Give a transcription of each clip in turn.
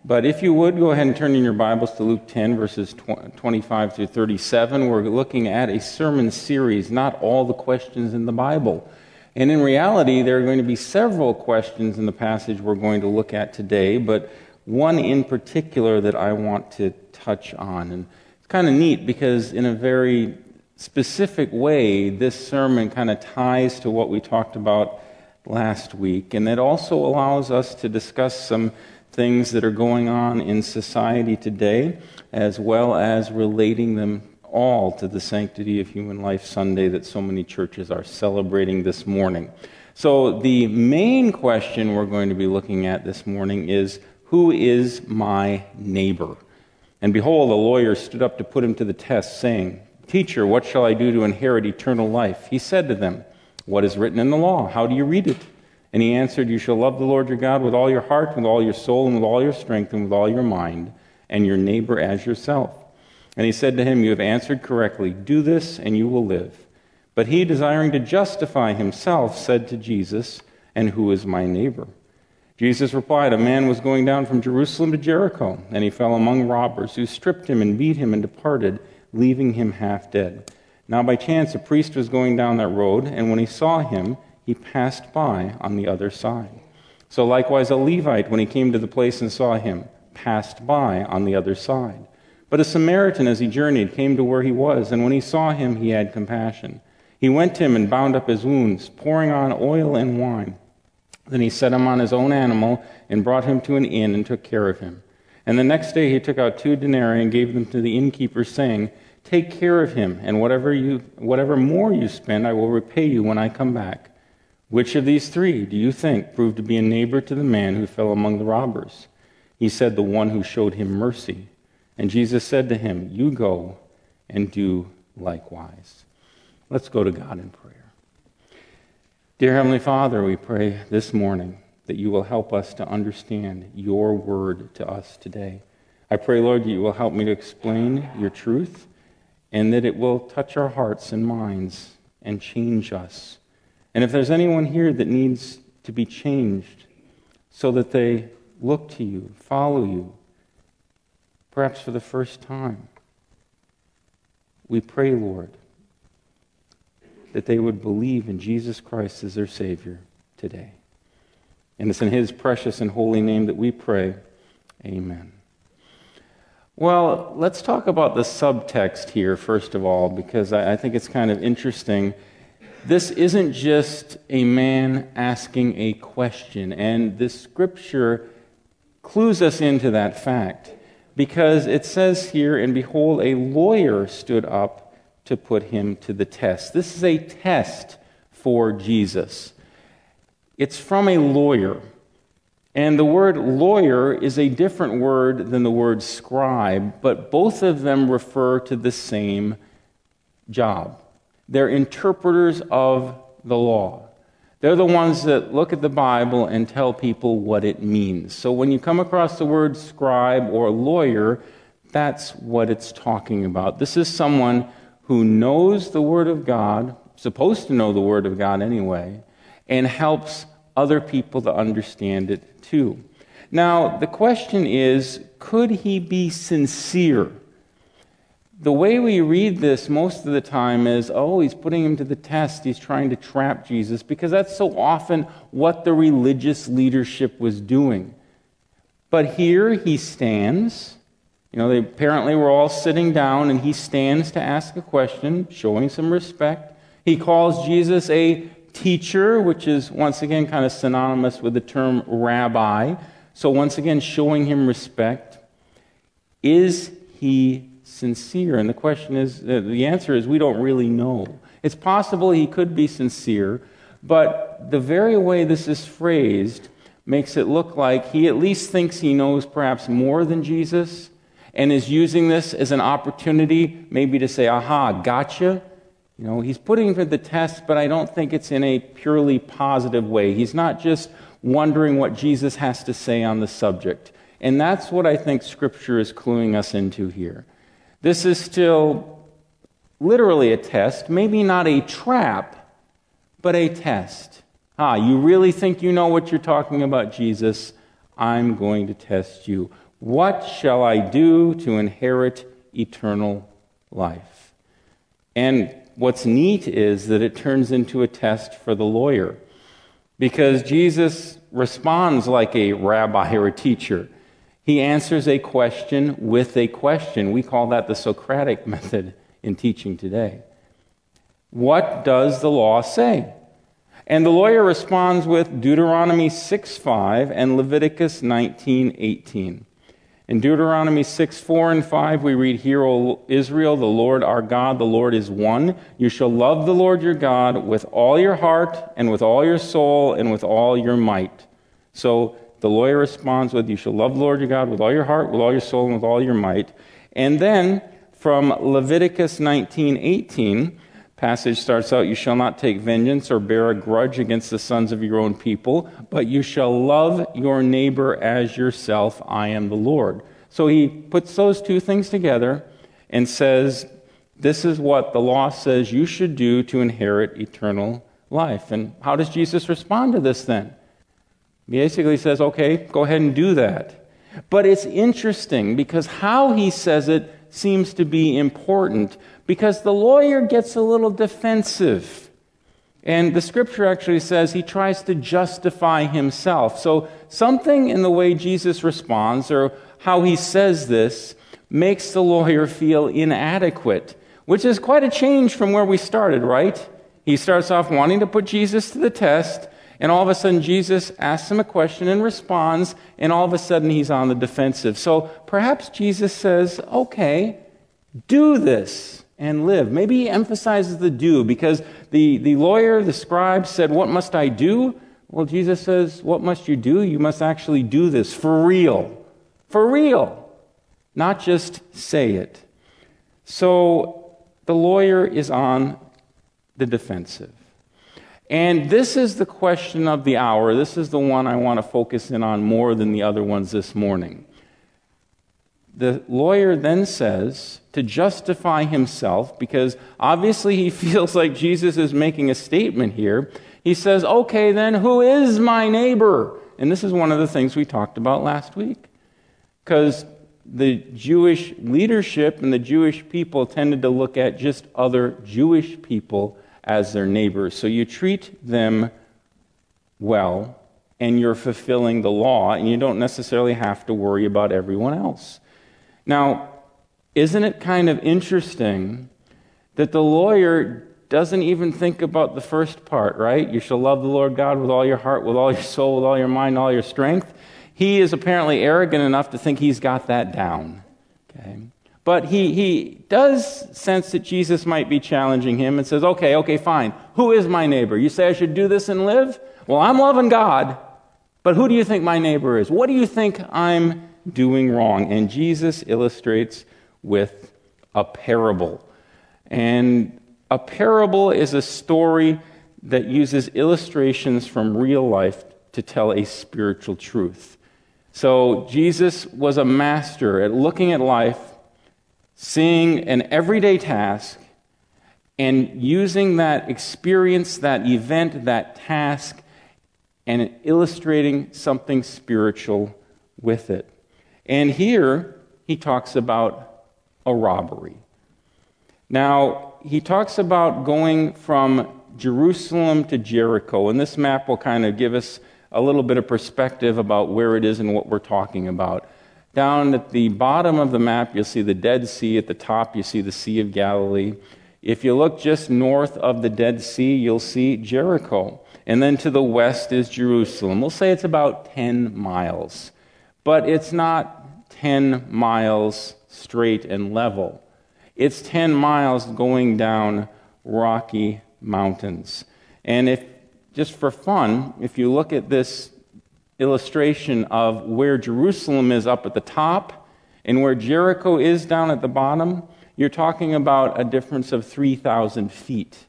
But if you would, go ahead and turn in your Bibles to Luke 10, verses 25 through 37. We're looking at a sermon series, not all the questions in the Bible. And in reality, there are going to be several questions in the passage we're going to look at today, but one in particular that I want to touch on. And it's kind of neat because in a very specific way, this sermon kind of ties to what we talked about last week. And it also allows us to discuss some things that are going on in society today, as well as relating them all to the Sanctity of Human Life Sunday that so many churches are celebrating this morning. So the main question we're going to be looking at this morning is, who is my neighbor? And behold, a lawyer stood up to put him to the test, saying, "Teacher, what shall I do to inherit eternal life?" He said to them, "What is written in the law? How do you read it?" And he answered, "You shall love the Lord your God with all your heart, with all your soul, and with all your strength, and with all your mind, and your neighbor as yourself." And he said to him, "You have answered correctly. Do this, and you will live." But he, desiring to justify himself, said to Jesus, "And who is my neighbor?" Jesus replied, "A man was going down from Jerusalem to Jericho, and he fell among robbers, who stripped him and beat him and departed, leaving him half dead. Now by chance a priest was going down that road, and when he saw him, he passed by on the other side. So likewise a Levite, when he came to the place and saw him, passed by on the other side. But a Samaritan, as he journeyed, came to where he was, and when he saw him, he had compassion. He went to him and bound up his wounds, pouring on oil and wine. Then he set him on his own animal and brought him to an inn and took care of him. And the next day he took out 2 denarii and gave them to the innkeeper, saying, 'Take care of him, and whatever more you spend, I will repay you when I come back.' Which of these 3 do you think proved to be a neighbor to the man who fell among the robbers?" He said, "The one who showed him mercy." And Jesus said to him, "You go and do likewise." Let's go to God in prayer. Dear Heavenly Father, we pray this morning that you will help us to understand your word to us today. I pray, Lord, that you will help me to explain your truth, and that it will touch our hearts and minds and change us. And if there's anyone here that needs to be changed so that they look to you, follow you, perhaps for the first time, we pray, Lord, that they would believe in Jesus Christ as their Savior today. And it's in his precious and holy name that we pray. Amen. Well, let's talk about the subtext here, first of all, because I think it's kind of interesting. This isn't just a man asking a question, and this scripture clues us into that fact, because it says here, "And behold, a lawyer stood up to put him to the test." This is a test for Jesus. It's from a lawyer. And the word lawyer is a different word than the word scribe, but both of them refer to the same job. They're interpreters of the law. They're the ones that look at the Bible and tell people what it means. So when you come across the word scribe or lawyer, that's what it's talking about. This is someone who knows the Word of God, supposed to know the Word of God anyway, and helps other people to understand it too. Now, the question is, could he be sincere? The way we read this most of the time is, oh, he's putting him to the test. He's trying to trap Jesus, because that's so often what the religious leadership was doing. But here he stands. They apparently were all sitting down, and he stands to ask a question, showing some respect. He calls Jesus a teacher, which is once again kind of synonymous with the term rabbi. So once again, showing him respect. Is he sincere? And the question is, the answer is, we don't really know. It's possible he could be sincere, but the very way this is phrased makes it look like he at least thinks he knows perhaps more than Jesus, and is using this as an opportunity maybe to say, aha, gotcha. He's putting him to the test, but I don't think it's in a purely positive way. He's not just wondering what Jesus has to say on the subject. And that's what I think Scripture is cluing us into here. This is still literally a test, maybe not a trap, but a test. You really think you know what you're talking about, Jesus? I'm going to test you. What shall I do to inherit eternal life?" And what's neat is that it turns into a test for the lawyer, because Jesus responds like a rabbi or a teacher. He answers a question with a question. We call that the Socratic method in teaching today. What does the law say? And the lawyer responds with Deuteronomy 6:5 and Leviticus 19:18. In Deuteronomy 6:4 and 5, we read, "Hear, O Israel, the Lord our God, the Lord is one. You shall love the Lord your God with all your heart and with all your soul and with all your might." So the lawyer responds with, "You shall love the Lord your God with all your heart, with all your soul, and with all your might." And then from Leviticus 19:18, passage starts out, "You shall not take vengeance or bear a grudge against the sons of your own people, but you shall love your neighbor as yourself. I am the Lord." So he puts those two things together and says, this is what the law says you should do to inherit eternal life. And how does Jesus respond to this then? He basically says, okay, go ahead and do that. But it's interesting because how he says it seems to be important, because the lawyer gets a little defensive. And the scripture actually says he tries to justify himself. So something in the way Jesus responds or how he says this makes the lawyer feel inadequate, which is quite a change from where we started, right? He starts off wanting to put Jesus to the test, and all of a sudden Jesus asks him a question and responds, and all of a sudden he's on the defensive. So perhaps Jesus says, okay, do this and live. Maybe he emphasizes the do, because the lawyer, the scribe said, what must I do? Well, Jesus says, what must you do? You must actually do this for real. For real. Not just say it. So the lawyer is on the defensive. And this is the question of the hour. This is the one I want to focus in on more than the other ones this morning. The lawyer then says, to justify himself, because obviously he feels like Jesus is making a statement here, he says, okay, then who is my neighbor? And this is one of the things we talked about last week. Because the Jewish leadership and the Jewish people tended to look at just other Jewish people as their neighbors. So you treat them well, and you're fulfilling the law, and you don't necessarily have to worry about everyone else. Now, isn't it kind of interesting that the lawyer doesn't even think about the first part, right? You shall love the Lord God with all your heart, with all your soul, with all your mind, all your strength. He is apparently arrogant enough to think he's got that down. Okay? But he does sense that Jesus might be challenging him and says, okay, fine. Who is my neighbor? You say I should do this and live? Well, I'm loving God, but who do you think my neighbor is? What do you think I'm doing wrong? And Jesus illustrates with a parable. And a parable is a story that uses illustrations from real life to tell a spiritual truth. So Jesus was a master at looking at life, seeing an everyday task, and using that experience, that event, that task, and illustrating something spiritual with it. And here he talks about a robbery. Now, he talks about going from Jerusalem to Jericho, and this map will kind of give us a little bit of perspective about where it is and what we're talking about. Down at the bottom of the map, you'll see the Dead Sea. At the top, you see the Sea of Galilee. If you look just north of the Dead Sea, you'll see Jericho. And then to the west is Jerusalem. We'll say it's about 10 miles. But it's not 10 miles straight and level. It's 10 miles going down rocky mountains. And if, just for fun, if you look at this illustration of where Jerusalem is up at the top and where Jericho is down at the bottom, you're talking about a difference of 3,000 feet.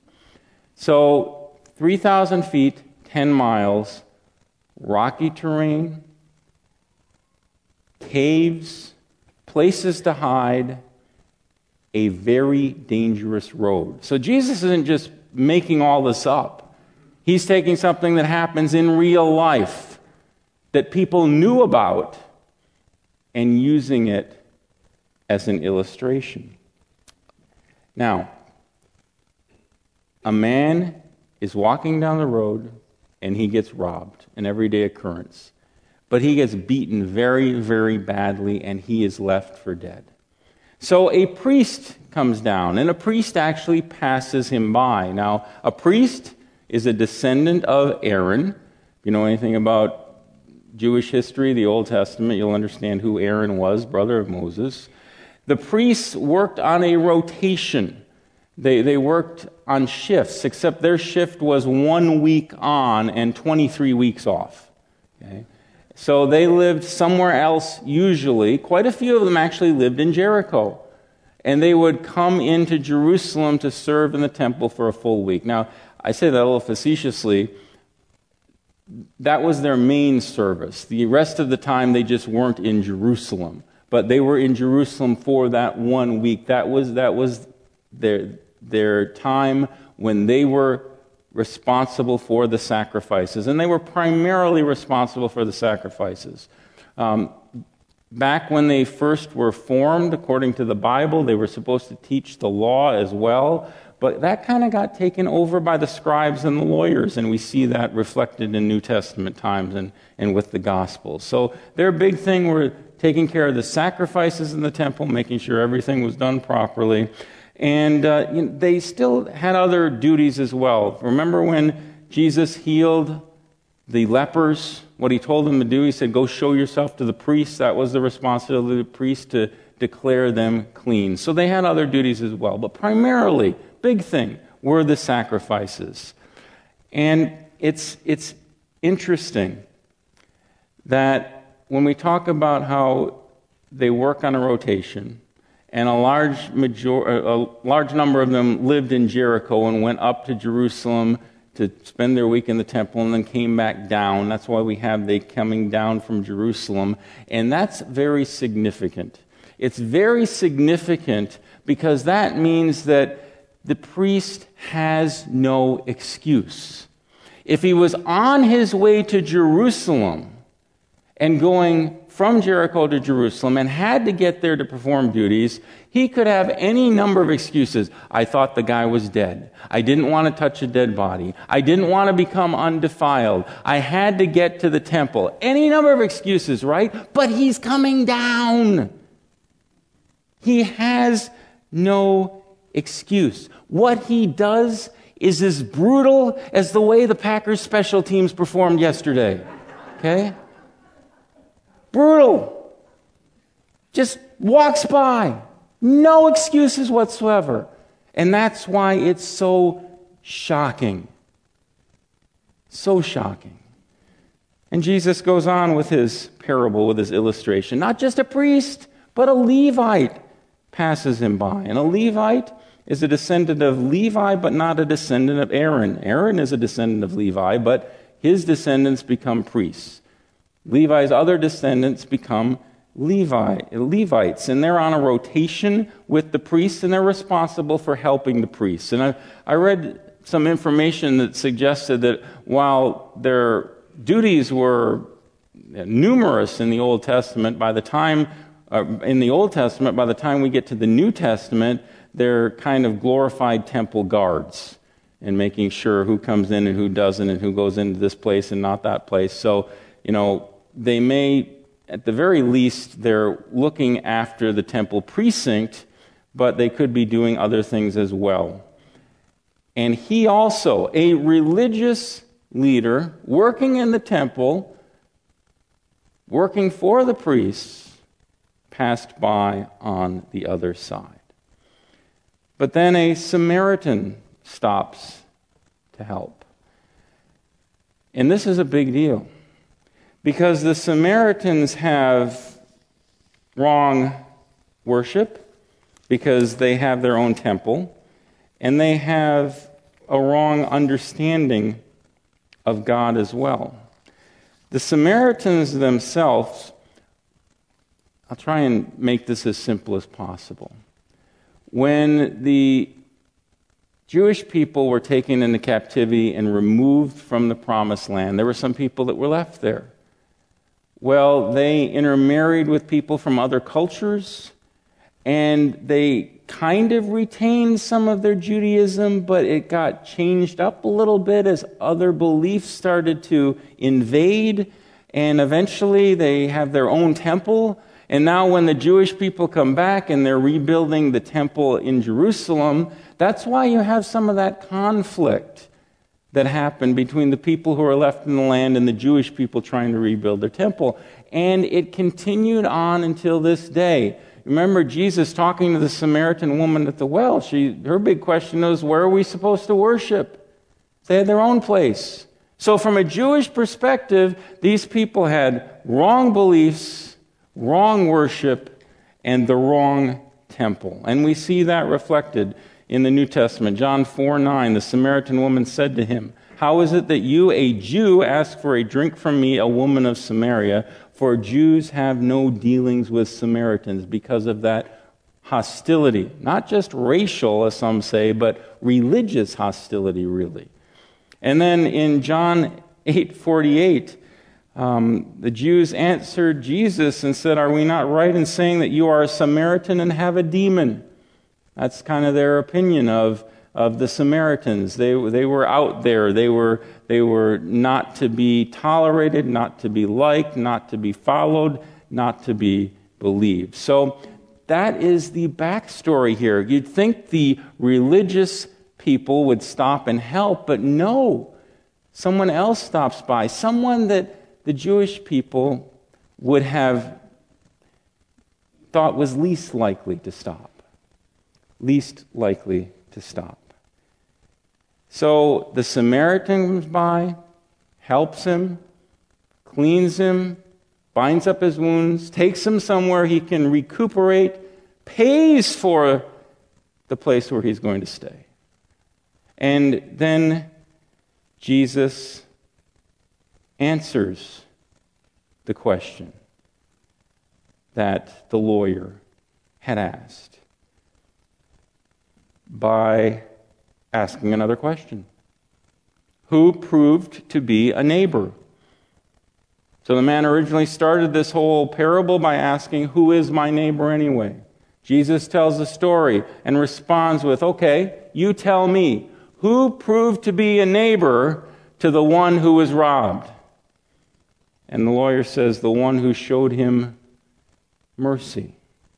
So 3,000 feet, 10 miles, rocky terrain, caves, places to hide, a very dangerous road. So Jesus isn't just making all this up. He's taking something that happens in real life that people knew about, and using it as an illustration. Now, a man is walking down the road and he gets robbed, an everyday occurrence. But he gets beaten very, very badly and he is left for dead. So a priest comes down, and a priest actually passes him by. Now, a priest is a descendant of Aaron. If you know anything about Jewish history, the Old Testament, you'll understand who Aaron was, brother of Moses. The priests worked on a rotation. They worked on shifts, except their shift was 1 week on and 23 weeks off. Okay? So they lived somewhere else usually. Quite a few of them actually lived in Jericho. And they would come into Jerusalem to serve in the temple for a full week. Now, I say that a little facetiously. That was their main service. The rest of the time, they just weren't in Jerusalem. But they were in Jerusalem for that 1 week. That was their time when they were responsible for the sacrifices. And they were primarily responsible for the sacrifices. Back when they first were formed, according to the Bible, they were supposed to teach the law as well. But that kind of got taken over by the scribes and the lawyers, and we see that reflected in New Testament times and with the Gospels. So their big thing were taking care of the sacrifices in the temple, making sure everything was done properly. And they still had other duties as well. Remember when Jesus healed the lepers? What he told them to do, he said, go show yourself to the priests. That was the responsibility of the priest, to declare them clean. So they had other duties as well. But primarily, big thing, were the sacrifices. And it's interesting that when we talk about how they work on a rotation, and a large number of them lived in Jericho and went up to Jerusalem to spend their week in the temple and then came back down. That's why we have they coming down from Jerusalem. And that's very significant. It's very significant because that means that the priest has no excuse. If he was on his way to Jerusalem and going from Jericho to Jerusalem and had to get there to perform duties, he could have any number of excuses. I thought the guy was dead. I didn't want to touch a dead body. I didn't want to become undefiled. I had to get to the temple. Any number of excuses, right? But he's coming down. He has no excuse. What he does is as brutal as the way the Packers special teams performed yesterday. Okay? Brutal. Just walks by. No excuses whatsoever. And that's why it's so shocking. So shocking. And Jesus goes on with his parable, with his illustration. Not just a priest, but a Levite passes him by. And a Levite is a descendant of Levi, but not a descendant of Aaron. Aaron is a descendant of Levi, but his descendants become priests. Levi's other descendants become Levites, and they're on a rotation with the priests, and they're responsible for helping the priests. And I read some information that suggested that while their duties were numerous in the Old Testament, by the time we get to the New Testament, they're kind of glorified temple guards and making sure who comes in and who doesn't and who goes into this place and not that place. So, they may, at the very least, they're looking after the temple precinct, but they could be doing other things as well. And he also, a religious leader, working in the temple, working for the priests, passed by on the other side. But then a Samaritan stops to help. And this is a big deal, because the Samaritans have wrong worship, because they have their own temple, and they have a wrong understanding of God as well. The Samaritans themselves, I'll try and make this as simple as possible. When the Jewish people were taken into captivity and removed from the promised land, there were some people that were left there. Well, they intermarried with people from other cultures, and they kind of retained some of their Judaism, but it got changed up a little bit as other beliefs started to invade, and eventually they have their own temple. And now when the Jewish people come back and they're rebuilding the temple in Jerusalem, that's why you have some of that conflict that happened between the people who are left in the land and the Jewish people trying to rebuild their temple. And it continued on until this day. Remember Jesus talking to the Samaritan woman at the well. Her big question was, where are we supposed to worship? They had their own place. So from a Jewish perspective, these people had wrong beliefs, wrong worship, and the wrong temple. And we see that reflected in the New Testament. John 4:9, the Samaritan woman said to him, "How is it that you, a Jew, ask for a drink from me, a woman of Samaria? For Jews have no dealings with Samaritans," because of that hostility. Not just racial, as some say, but religious hostility, really. And then in John 8:48, the Jews answered Jesus and said, "Are we not right in saying that you are a Samaritan and have a demon?" That's kind of their opinion of the Samaritans. They were out there. They were not to be tolerated, not to be liked, not to be followed, not to be believed. So that is the backstory here. You'd think the religious people would stop and help, but no. Someone else stops by. Someone that the Jewish people would have thought was least likely to stop. Least likely to stop. So the Samaritan comes by, helps him, cleans him, binds up his wounds, takes him somewhere he can recuperate, pays for the place where he's going to stay. And then Jesus answers the question that the lawyer had asked by asking another question. Who proved to be a neighbor? So the man originally started this whole parable by asking, who is my neighbor anyway? Jesus tells the story and responds with, okay, you tell me, who proved to be a neighbor to the one who was robbed? And the lawyer says, the one who showed him mercy.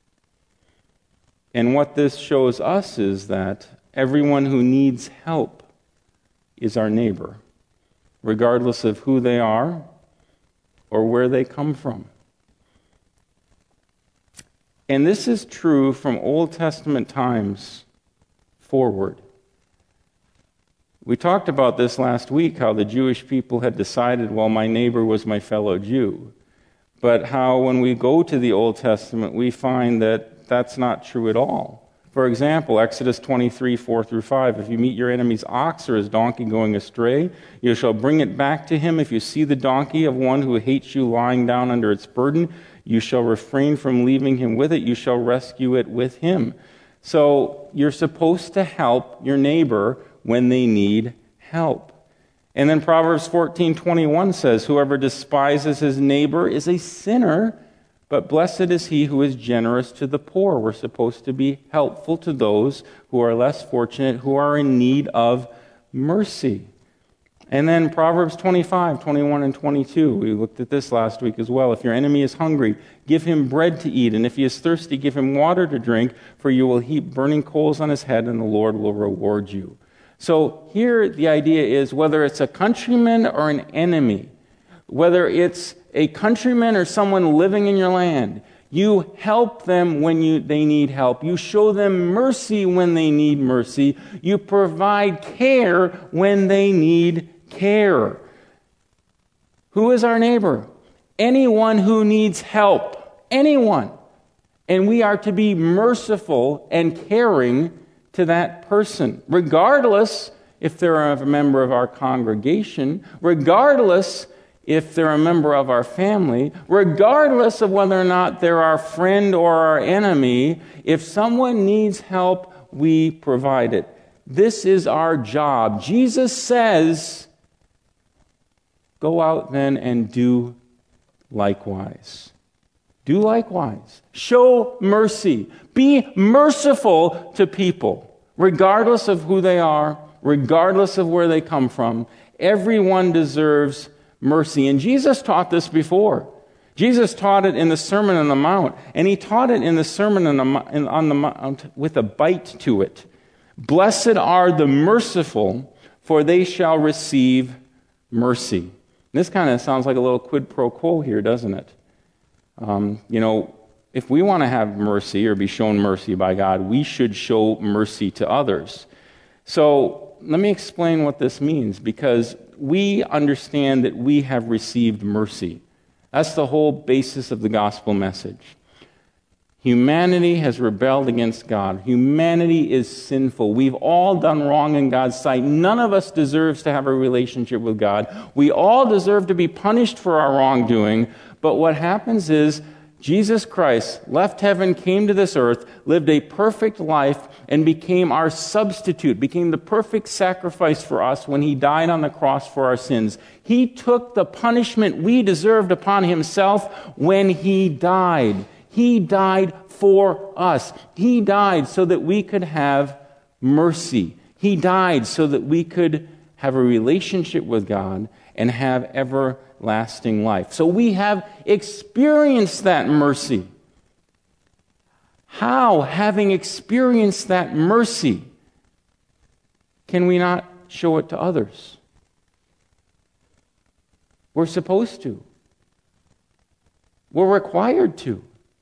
And what this shows us is that everyone who needs help is our neighbor, regardless of who they are or where they come from. And this is true from Old Testament times forward. We talked about this last week, how the Jewish people had decided, well, my neighbor was my fellow Jew. But how when we go to the Old Testament, we find that that's not true at all. For example, Exodus 23, 4 through 5, if you meet your enemy's ox or his donkey going astray, you shall bring it back to him. If you see the donkey of one who hates you lying down under its burden, you shall refrain from leaving him with it. You shall rescue it with him. So you're supposed to help your neighbor when they need help. And then Proverbs 14:21 says, whoever despises his neighbor is a sinner, but blessed is he who is generous to the poor. We're supposed to be helpful to those who are less fortunate, who are in need of mercy. And then Proverbs 25:21 and 22. We looked at this last week as well. If your enemy is hungry, give him bread to eat. And if he is thirsty, give him water to drink, for you will heap burning coals on his head, and the Lord will reward you. So here the idea is whether it's a countryman or an enemy, whether it's a countryman or someone living in your land, you help them when they need help. You show them mercy when they need mercy. You provide care when they need care. Who is our neighbor? Anyone who needs help. Anyone. And we are to be merciful and caring to that person, regardless if they're a member of our congregation, regardless if they're a member of our family, regardless of whether or not they're our friend or our enemy. If someone needs help, we provide it. This is our job. Jesus says, go out then and do likewise. Do likewise. Show mercy. Be merciful to people, regardless of who they are, regardless of where they come from. Everyone deserves mercy. And Jesus taught this before. Jesus taught it in the Sermon on the Mount, and he taught it in the Sermon on the Mount with a bite to it. Blessed are the merciful, for they shall receive mercy. This kind of sounds like a little quid pro quo here, doesn't it? If we want to have mercy or be shown mercy by God, we should show mercy to others. So let me explain what this means, because we understand that we have received mercy. That's the whole basis of the gospel message. Humanity has rebelled against God. Humanity is sinful. We've all done wrong in God's sight. None of us deserves to have a relationship with God. We all deserve to be punished for our wrongdoing. But what happens is Jesus Christ left heaven, came to this earth, lived a perfect life, and became our substitute, became the perfect sacrifice for us when he died on the cross for our sins. He took the punishment we deserved upon himself when he died. He died for us. He died so that we could have mercy. He died so that we could have a relationship with God and have everlasting life. So we have experienced that mercy. How, having experienced that mercy, can we not show it to others? We're supposed to. We're required to.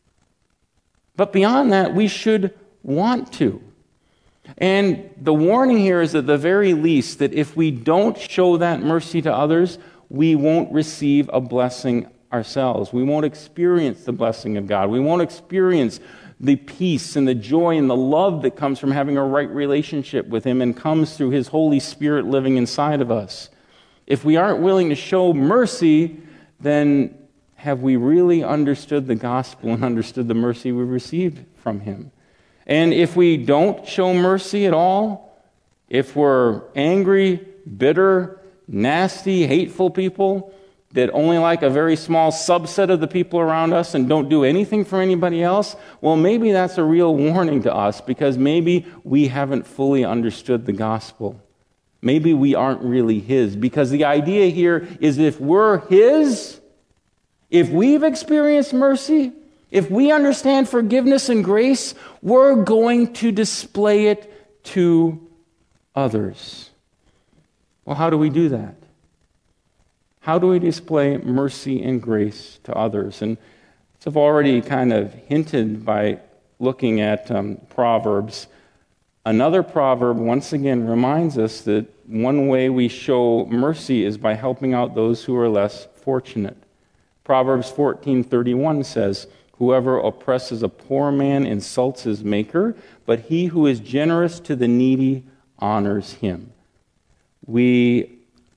But beyond that, we should want to. And the warning here is at the very least that if we don't show that mercy to others, we won't receive a blessing ourselves. We won't experience the blessing of God. We won't experience the peace and the joy and the love that comes from having a right relationship with him and comes through his Holy Spirit living inside of us. If we aren't willing to show mercy, then have we really understood the gospel and understood the mercy we received from him? And if we don't show mercy at all, if we're angry, bitter, nasty, hateful people that only like a very small subset of the people around us and don't do anything for anybody else, well, maybe that's a real warning to us, because maybe we haven't fully understood the gospel. Maybe we aren't really his, because the idea here is if we're his, if we've experienced mercy, if we understand forgiveness and grace, we're going to display it to others. Well, how do we do that? How do we display mercy and grace to others? And I've already kind of hinted by looking at Proverbs. Another proverb, once again, reminds us that one way we show mercy is by helping out those who are less fortunate. Proverbs 14:31 says, "Whoever oppresses a poor man insults his maker, but he who is generous to the needy honors him." We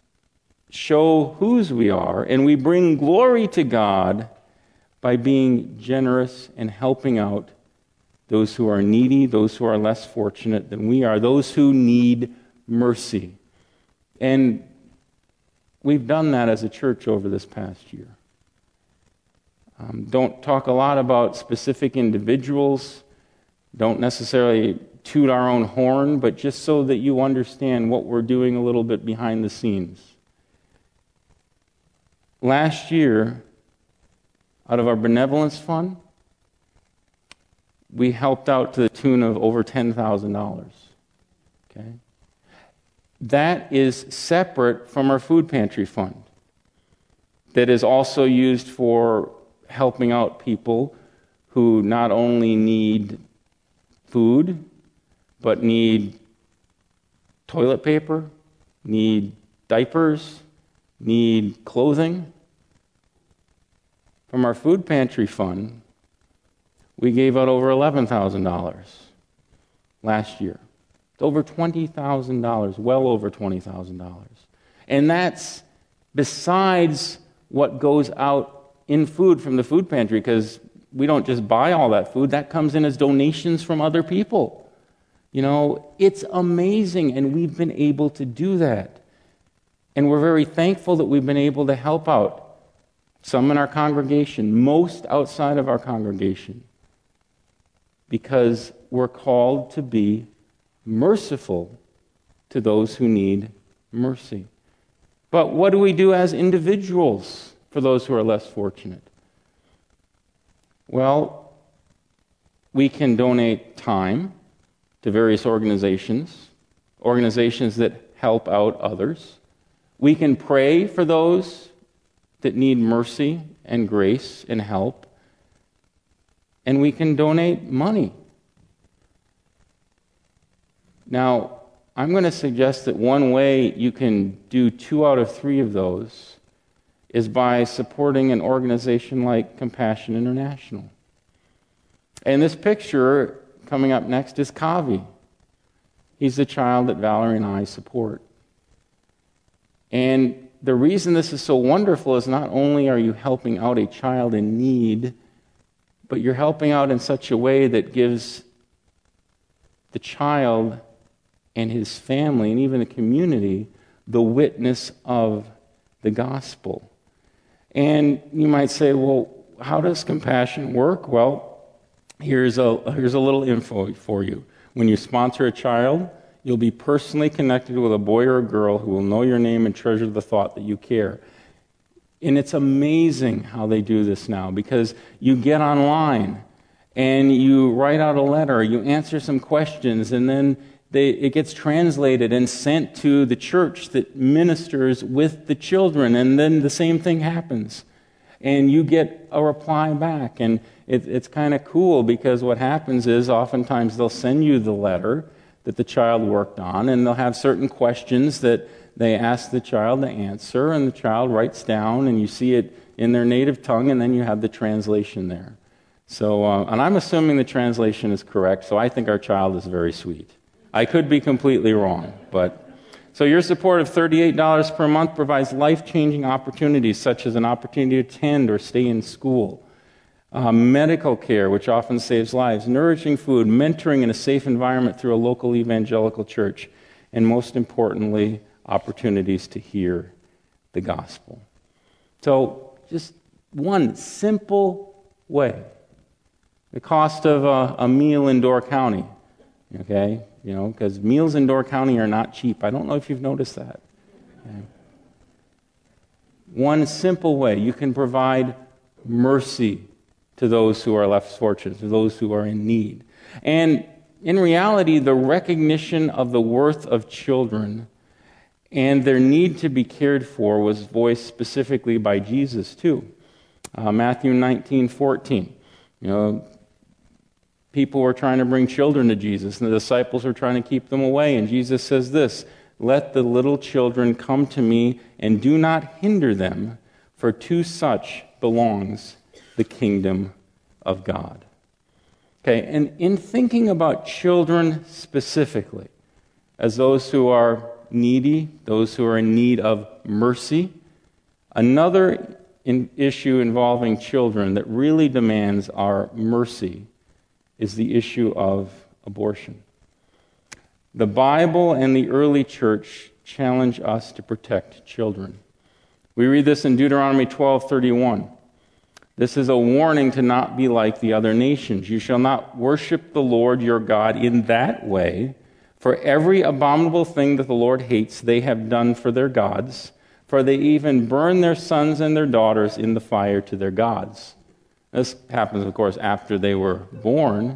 show whose we are, and we bring glory to God by being generous and helping out those who are needy, those who are less fortunate than we are, those who need mercy. And we've done that as a church over this past year. Don't talk a lot about specific individuals. Don't necessarily toot our own horn, but just so that you understand what we're doing a little bit behind the scenes. Last year, out of our benevolence fund, we helped out to the tune of over $10,000. Okay? That is separate from our food pantry fund, that is also used for helping out people who not only need food, but need toilet paper, need diapers, need clothing. From our food pantry fund, we gave out over $11,000 last year. It's over $20,000, well over $20,000. And that's besides what goes out in food from the food pantry, because we don't just buy all that food. That comes in as donations from other people. You know, it's amazing, and we've been able to do that. And we're very thankful that we've been able to help out some in our congregation, most outside of our congregation, because we're called to be merciful to those who need mercy. But what do we do as individuals for those who are less fortunate? Well, we can donate time to various organizations that help out others. We can pray for those that need mercy and grace and help. And we can donate money. Now, I'm going to suggest that one way you can do 2 out of 3 of those is by supporting an organization like Compassion International. And this picture coming up next is Kavi. He's the child that Valerie and I support. And the reason this is so wonderful is not only are you helping out a child in need, but you're helping out in such a way that gives the child and his family and even the community the witness of the gospel. And you might say, well, how does compassion work? Well, here's a little info for you. When you sponsor a child, you'll be personally connected with a boy or a girl who will know your name and treasure the thought that you care. And it's amazing how they do this now, because you get online and you write out a letter, you answer some questions, and then it gets translated and sent to the church that ministers with the children, and then the same thing happens. And you get a reply back, and it's kind of cool, because what happens is oftentimes they'll send you the letter that the child worked on, and they'll have certain questions that they ask the child to answer, and the child writes down, and you see it in their native tongue, and then you have the translation there. So, and I'm assuming the translation is correct, so I think our child is very sweet. I could be completely wrong, but... So your support of $38 per month provides life-changing opportunities, such as an opportunity to attend or stay in school, medical care, which often saves lives, nourishing food, mentoring in a safe environment through a local evangelical church, and most importantly, opportunities to hear the gospel. So just one simple way. The cost of a meal in Door County, okay? You know, because meals in Door County are not cheap. I don't know if you've noticed that. Okay. One simple way you can provide mercy to those who are less fortunate, to those who are in need. And in reality, the recognition of the worth of children and their need to be cared for was voiced specifically by Jesus too. Matthew 19:14. You know, people were trying to bring children to Jesus, and the disciples were trying to keep them away. And Jesus says this, "Let the little children come to me, and do not hinder them, for to such belongs the kingdom of God." Okay, and in thinking about children specifically, as those who are needy, those who are in need of mercy, another issue involving children that really demands our mercy is the issue of abortion. The Bible and the early church challenge us to protect children. We read this in Deuteronomy 12:31. This is a warning to not be like the other nations. You shall not worship the Lord your God in that way, for every abominable thing that the Lord hates they have done for their gods, for they even burn their sons and their daughters in the fire to their gods. This happens, of course, after they were born,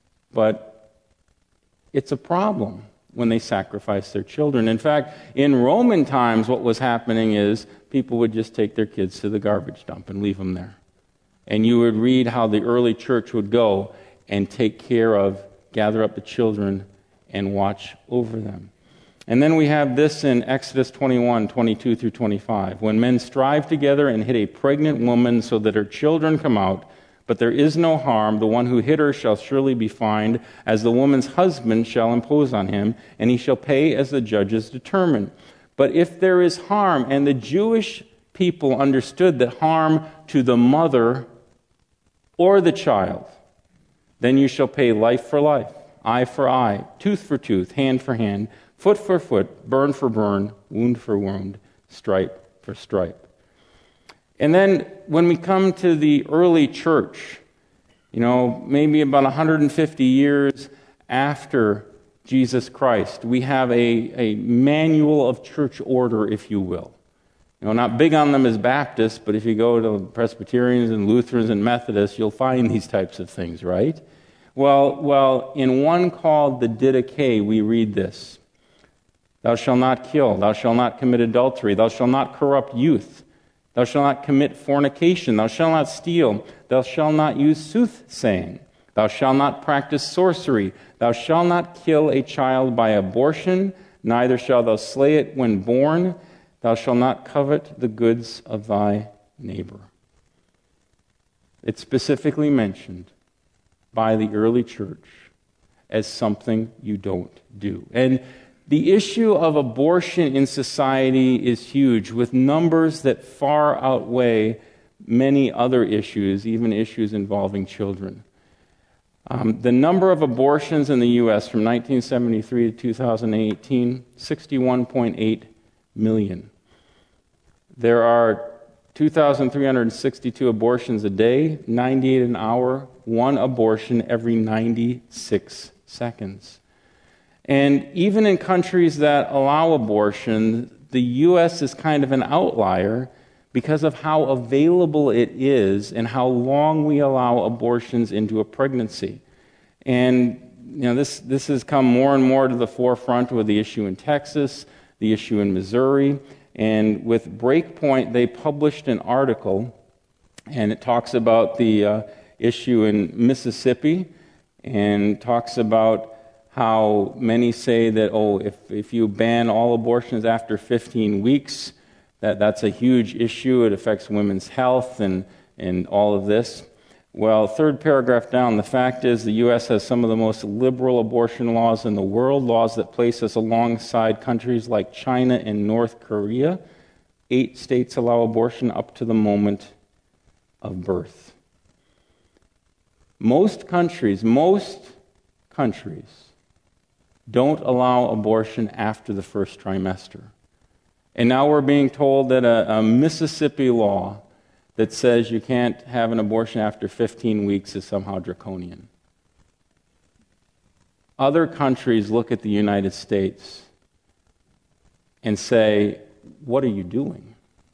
but it's a problem when they sacrifice their children. In fact, in Roman times, what was happening is people would just take their kids to the garbage dump and leave them there. And you would read how the early church would go and take care of, gather up the children, and watch over them. And then we have this in Exodus 21:22 through 25. When men strive together and hit a pregnant woman so that her children come out, but there is no harm, the one who hit her shall surely be fined, as the woman's husband shall impose on him, and he shall pay as the judges determine. But if there is harm, and the Jewish people understood that harm to the mother or the child, then you shall pay life for life, eye for eye, tooth for tooth, hand for hand, foot for foot, burn for burn, wound for wound, stripe for stripe. And then when we come to the early church, maybe about 150 years after Jesus Christ, we have a manual of church order, if you will. Not big on them as Baptists, but if you go to Presbyterians and Lutherans and Methodists, you'll find these types of things, right? Well, in one called the Didache, we read this: Thou shalt not kill, thou shalt not commit adultery, thou shalt not corrupt youth, thou shalt not commit fornication, thou shalt not steal, thou shalt not use soothsaying, thou shalt not practice sorcery, thou shalt not kill a child by abortion, neither shalt thou slay it when born, thou shalt not covet the goods of thy neighbor. It's specifically mentioned by the early church as something you don't do. And the issue of abortion in society is huge, with numbers that far outweigh many other issues, even issues involving children. The number of abortions in the U.S. from 1973 to 2018, 61.8 million. There are 2,362 abortions a day, 98 an hour, one abortion every 96 seconds. And even in countries that allow abortion, the U.S. is kind of an outlier because of how available it is and how long we allow abortions into a pregnancy. And this has come more and more to the forefront with the issue in Texas, the issue in Missouri. And with Breakpoint, they published an article, and it talks about the issue in Mississippi, and talks about how many say that, if you ban all abortions after 15 weeks, that's a huge issue. It affects women's health and all of this. Well, third paragraph down, the fact is the U.S. has some of the most liberal abortion laws in the world, laws that place us alongside countries like China and North Korea. 8 states allow abortion up to the moment of birth. Most countries don't allow abortion after the first trimester. And now we're being told that a Mississippi law that says you can't have an abortion after 15 weeks is somehow draconian. Other countries look at the United States and say, what are you doing?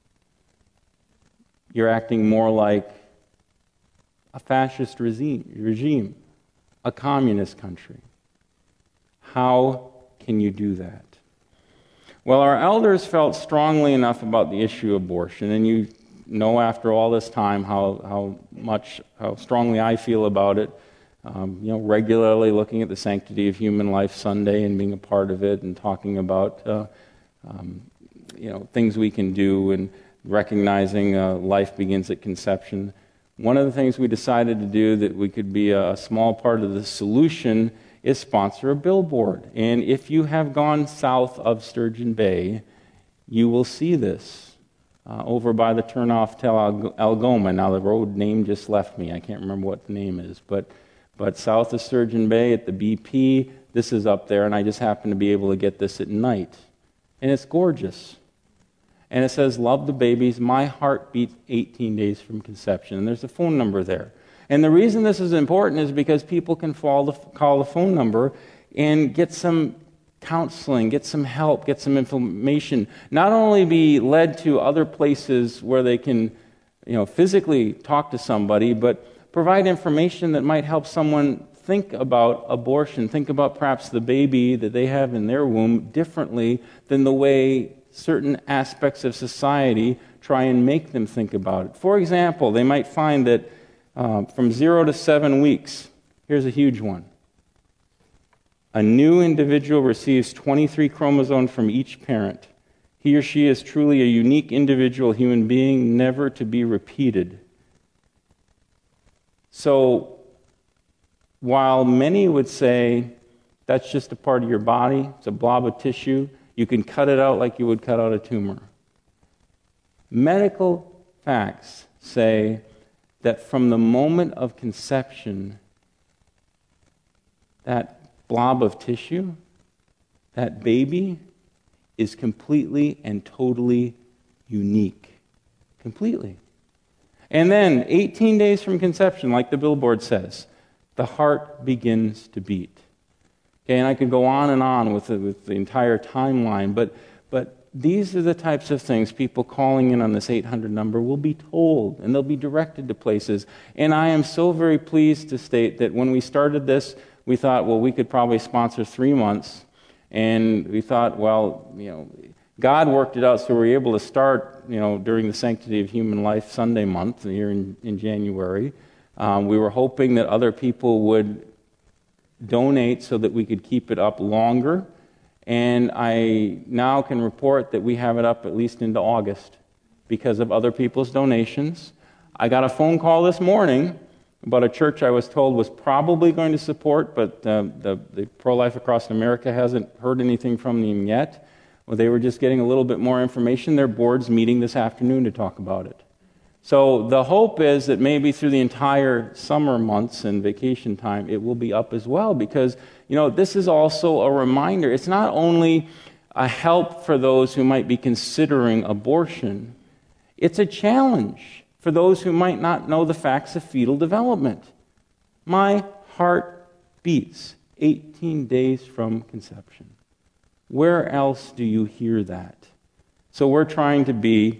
You're acting more like a fascist regime, a communist country. How can you do that? Well, our elders felt strongly enough about the issue of abortion, and you know after all this time how strongly I feel about it. Regularly looking at the Sanctity of Human Life Sunday and being a part of it, and talking about things we can do, and recognizing life begins at conception. One of the things we decided to do that we could be a small part of the solution is sponsor a billboard. And if you have gone south of Sturgeon Bay, you will see this over by the turnoff to Algoma. Now the road name just left me. I can't remember what the name is. But south of Sturgeon Bay at the BP, this is up there, and I just happen to be able to get this at night. And it's gorgeous. And it says, love the babies, my heart beats 18 days from conception. And there's a phone number there. And the reason this is important is because people can call the phone number and get some counseling, get some help, get some information. Not only be led to other places where they can, physically talk to somebody, but provide information that might help someone think about abortion, think about perhaps the baby that they have in their womb differently than the way certain aspects of society try and make them think about it. For example, they might find that from 0 to 7 weeks, here's a huge one. A new individual receives 23 chromosomes from each parent. He or she is truly a unique individual human being, never to be repeated. So, while many would say that's just a part of your body, it's a blob of tissue, you can cut it out like you would cut out a tumor. Medical facts say that from the moment of conception, that blob of tissue, that baby, is completely and totally unique. Completely. And then, 18 days from conception, like the billboard says, the heart begins to beat. Okay, and I could go on with the entire timeline, but these are the types of things people calling in on this 800 number will be told, and they'll be directed to places. And I am so very pleased to state that when we started this, we thought, well, we could probably sponsor 3 months. And we thought, well, God worked it out so we were able to start, during the Sanctity of Human Life Sunday month here in January. We were hoping that other people would donate so that we could keep it up longer. And I now can report that we have it up at least into August because of other people's donations. I got a phone call this morning about a church I was told was probably going to support, but the Pro-Life Across America hasn't heard anything from them yet. Well, they were just getting a little bit more information. Their board's meeting this afternoon to talk about it. So the hope is that maybe through the entire summer months and vacation time, it will be up as well, because this is also a reminder. It's not only a help for those who might be considering abortion, it's a challenge for those who might not know the facts of fetal development. My heart beats 18 days from conception. Where else do you hear that? So we're trying to be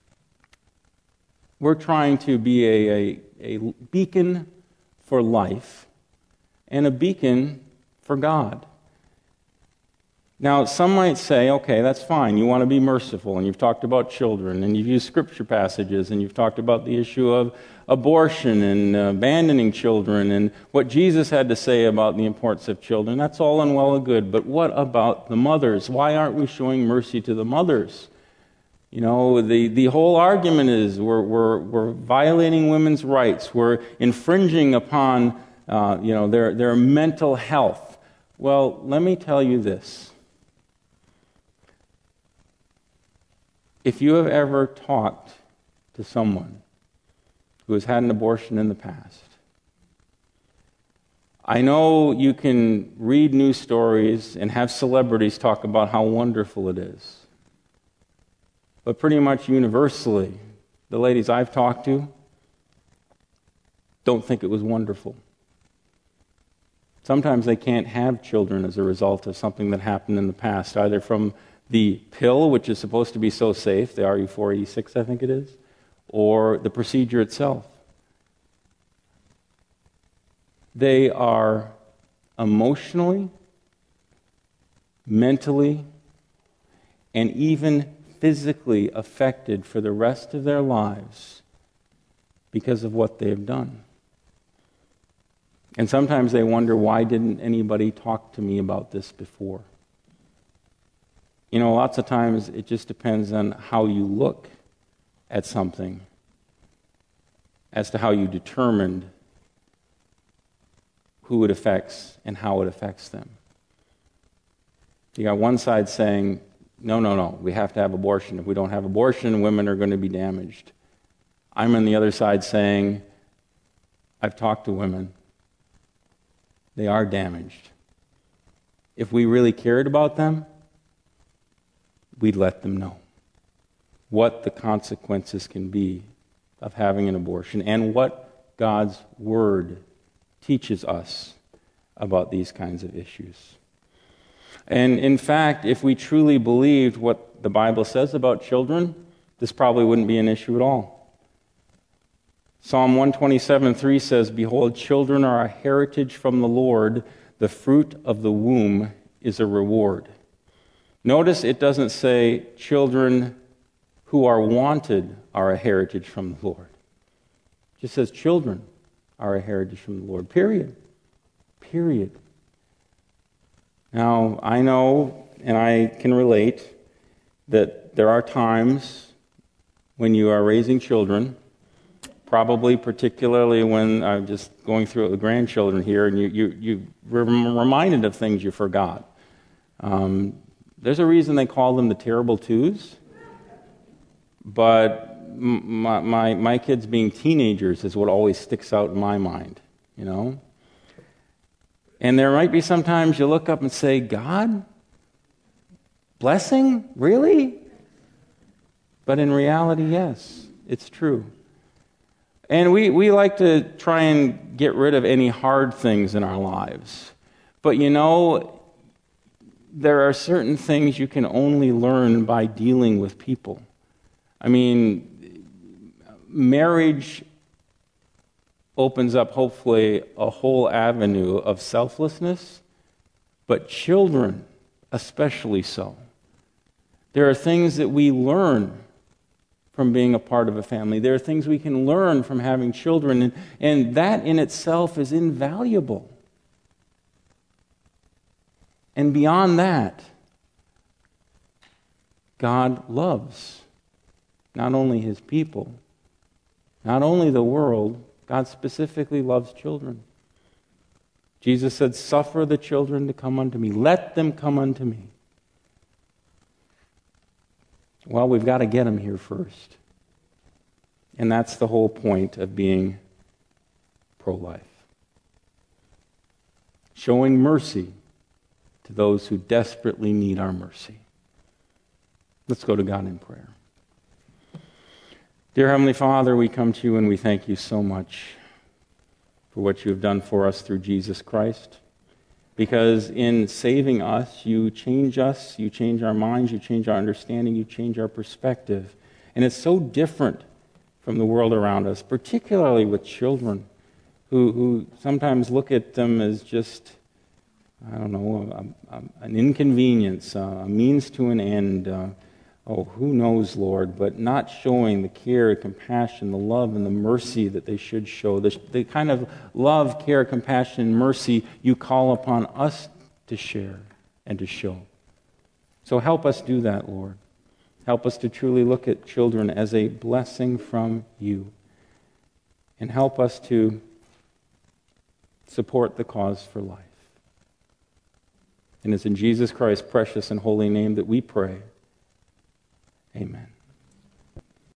a beacon for life and a beacon for God. Now, some might say, okay, that's fine. You want to be merciful, and you've talked about children, and you've used scripture passages, and you've talked about the issue of abortion and abandoning children, and what Jesus had to say about the importance of children. That's all and well and good, but what about the mothers? Why aren't we showing mercy to the mothers? The whole argument is we're violating women's rights. We're infringing upon their mental health. Well, let me tell you this. If you have ever talked to someone who has had an abortion in the past, I know you can read news stories and have celebrities talk about how wonderful it is. But pretty much universally, the ladies I've talked to don't think it was wonderful. Sometimes they can't have children as a result of something that happened in the past, either from the pill, which is supposed to be so safe, the RU486, I think it is, or the procedure itself. They are emotionally, mentally, and even physically affected for the rest of their lives because of what they have done. And sometimes they wonder, why didn't anybody talk to me about this before? Lots of times it just depends on how you look at something as to how you determined who it affects and how it affects them. You got one side saying, no, we have to have abortion. If we don't have abortion, women are going to be damaged. I'm on the other side saying, I've talked to women. They are damaged. If we really cared about them, we'd let them know what the consequences can be of having an abortion and what God's Word teaches us about these kinds of issues. And in fact, if we truly believed what the Bible says about children, this probably wouldn't be an issue at all. Psalm 127:3 says, "Behold, children are a heritage from the Lord. The fruit of the womb is a reward." Notice it doesn't say children who are wanted are a heritage from the Lord. It just says children are a heritage from the Lord. Period. Now, I know, and I can relate, that there are times when you are raising children, probably particularly when I'm just going through it with grandchildren here, and you're reminded of things you forgot. There's a reason they call them the terrible twos, but my kids being teenagers is what always sticks out in my mind, And there might be sometimes you look up and say, God? Blessing? Really? But in reality, yes, it's true. And we like to try and get rid of any hard things in our lives. But there are certain things you can only learn by dealing with people. I mean, marriage opens up, hopefully, a whole avenue of selflessness, but children especially so. There are things that we learn from being a part of a family. There are things we can learn from having children, and that in itself is invaluable. And beyond that, God loves not only his people, not only the world, God specifically loves children. Jesus said, "Suffer the children to come unto me. Let them come unto me." Well, we've got to get them here first. And that's the whole point of being pro-life. Showing mercy to those who desperately need our mercy. Let's go to God in prayer. Dear Heavenly Father, we come to you and we thank you so much for what you have done for us through Jesus Christ. Because in saving us, you change our minds, you change our understanding, you change our perspective. And it's so different from the world around us, particularly with children who sometimes look at them as just, an inconvenience, a means to an end. Who knows, Lord, but not showing the care, compassion, the love, and the mercy that they should show. The kind of love, care, compassion, and mercy you call upon us to share and to show. So help us do that, Lord. Help us to truly look at children as a blessing from you. And help us to support the cause for life. And it's in Jesus Christ's precious and holy name that we pray.